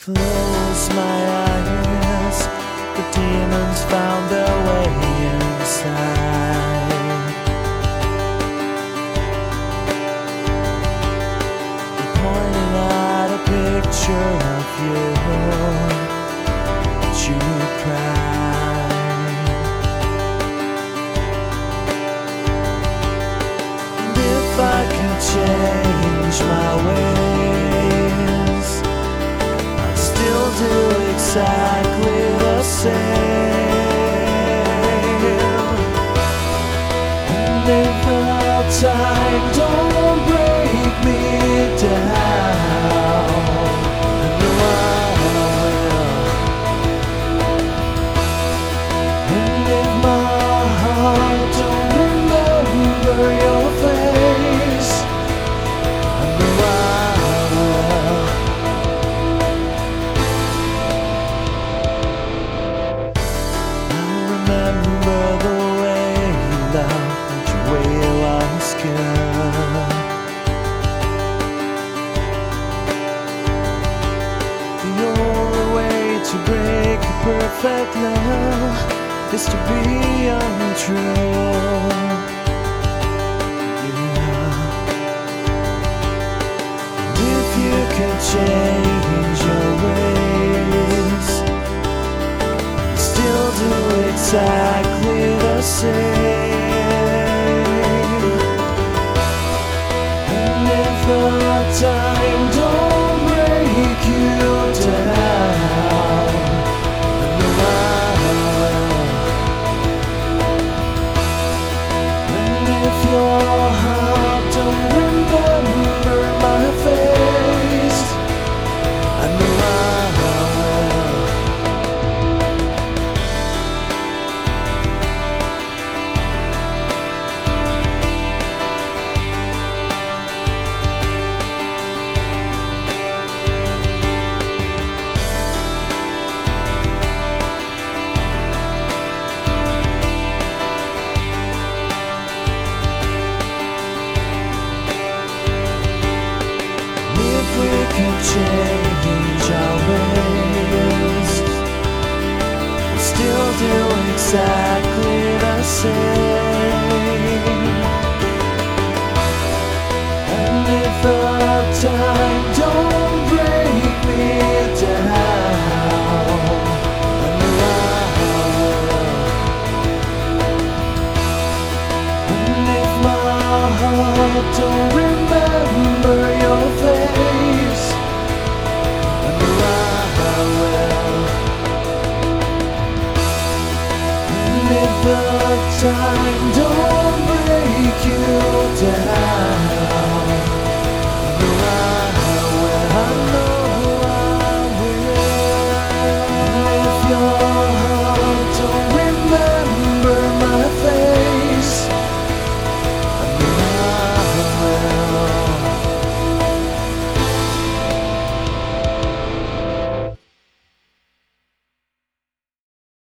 close my eyes, the demons found their way inside. They pointed at a picture of you, but you cried. And if I could change my ways, I'd still do exactly the same. And if our time don't break me down, I know I will. And if my heart don't remember your face, I know I will. I remember the way you loved, the way you was good. The only way to break a perfect love is to be untrue. Yeah. And if you could change your ways, still do exactly the same. And if our time don't break you down, I know I will. And if your heart don't remember my face, I know I will. If we could change our ways, we'll still do exactly the same. And if our time don't break me down, I know I will. And if my heart don't remember your face, I know I will. And if